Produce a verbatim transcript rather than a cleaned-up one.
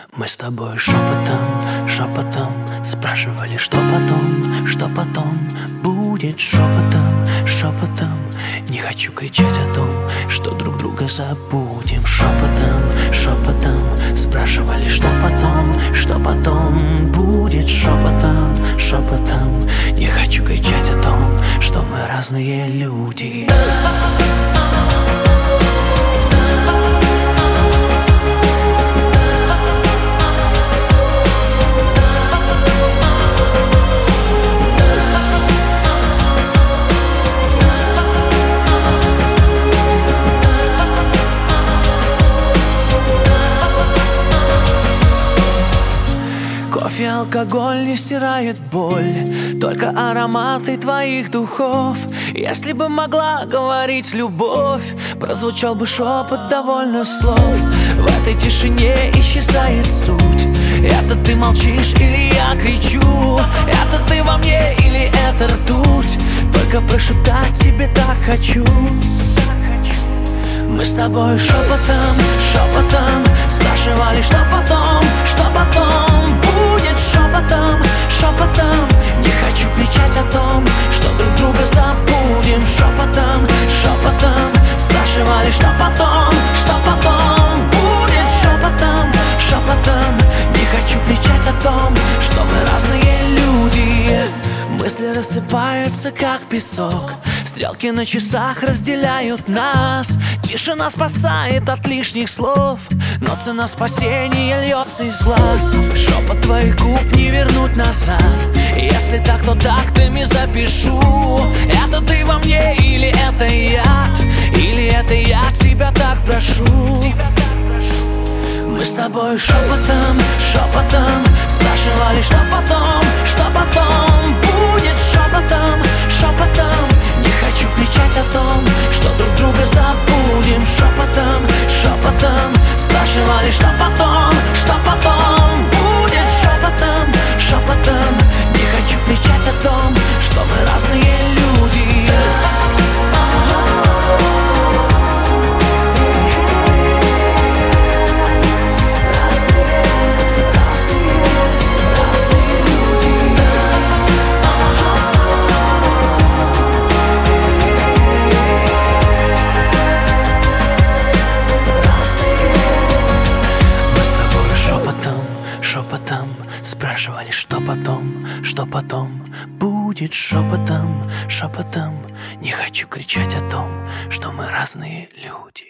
Мы с тобой шепотом, шепотом спрашивали, что потом, что потом будет. Шепотом, шепотом не хочу кричать о том, что друг друга забудем. Шепотом, шепотом спрашивали, что потом, что потом будет. Шепотом, шепотом не хочу кричать о том, что мы разные люди. Кофе, алкоголь не стирает боль, только ароматы твоих духов. Если бы могла говорить любовь, прозвучал бы шепот довольно слов. В этой тишине исчезает суть. Это ты молчишь или я кричу? Это ты во мне или это ртуть? Только прошептать тебе так хочу. Мы с тобой шепотом, шепотом спрашивали, что потом, что потом будет. Шепотом, шепотом не хочу кричать о том, что друг друга забудем. Шепотом, шепотом спрашивали, что потом, что потом будет. Шепотом, шепотом не хочу кричать о том, что мы разные люди. Мысли рассыпаются, как песок, стрелки на часах разделяют нас. Тишина спасает от лишних слов, но цена спасения льется из глаз. Шепот твоих губ не вернуть назад. Если так, то тактами запишу. Это ты во мне или это я? Или это я тебя так прошу? Мы с тобой шепотом, шепотом спрашивали, что потом, что потом будет. Шепотом, шепотом не хочу кричать о том, что друг друга забудем. Шепотом, шепотом спрашивали, что потом, что потом будет. Шепотом, шепотом не хочу кричать о том, что мы разные люди. Шепотом спрашивали, что потом, что потом будет. Шепотом, шепотом не хочу кричать о том, что мы разные люди.